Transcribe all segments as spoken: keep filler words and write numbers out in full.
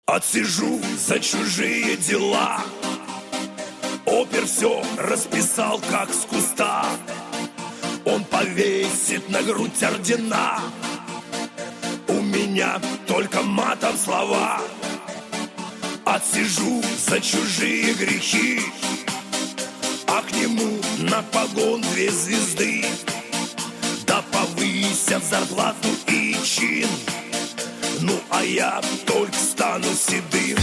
Отсижу за чужие дела. Опер все расписал, как с куста. Он повесит на грудь ордена. У меня только матом слова. Отсижу за чужие грехи, а к нему на погон две звезды. Да повысят зарплату и чин. Ну а я только стану седым.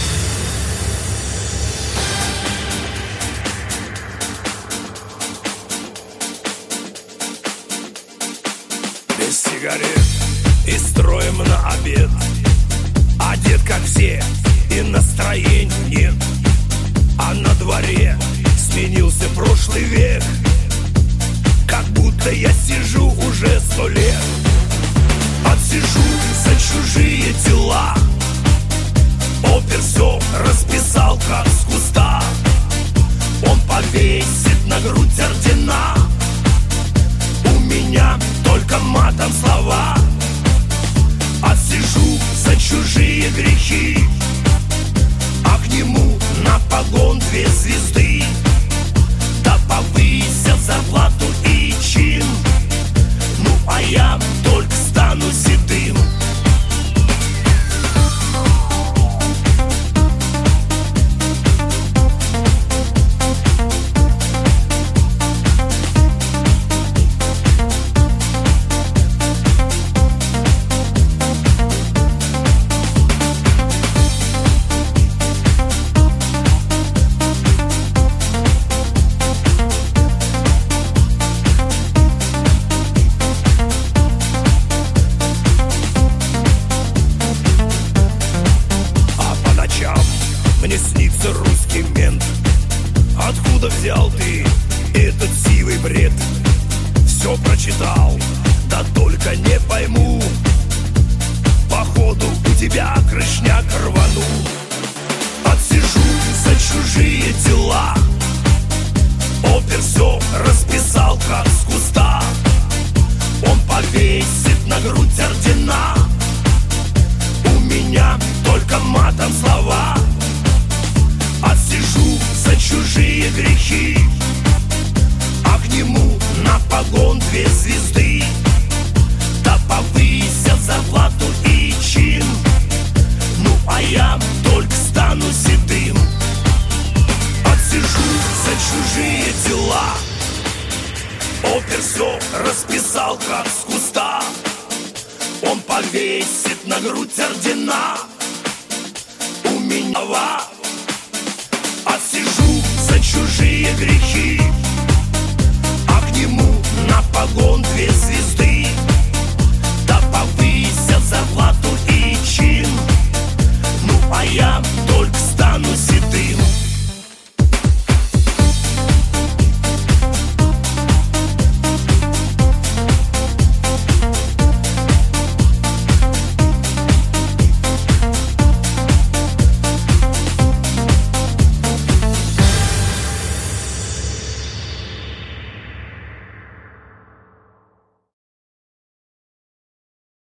Без сигарет и строим на обед. Одет как все и настроения нет. А на дворе сменился прошлый век. Как будто я сижу уже сто лет. Отсижу за чужие дела. Опер все расписал, как с куста. Он повесит на грудь ордена. У меня только матом слова. Отсижу за чужие грехи, а к нему на погон две звезды. Да повысят зарплату и чин. Ну а я только стану седым. Мне снится русский мент. Откуда взял ты этот сивый бред? Все прочитал, да только не пойму. Походу у тебя крышняк рванул. Отсижу за чужие дела. Опер все расписал, как с куста. Он повесит на грудь ордена. У меня только матом слова. Отсижу за чужие грехи, а к нему на погон две звезды. Да повысят зарплату и чин. Ну а я только стану седым. Отсижу за чужие дела. Опер все расписал, как с куста. Он повесит на грудь ордена. У меня отсижу за чужие грехи, а к нему на погон две звезды.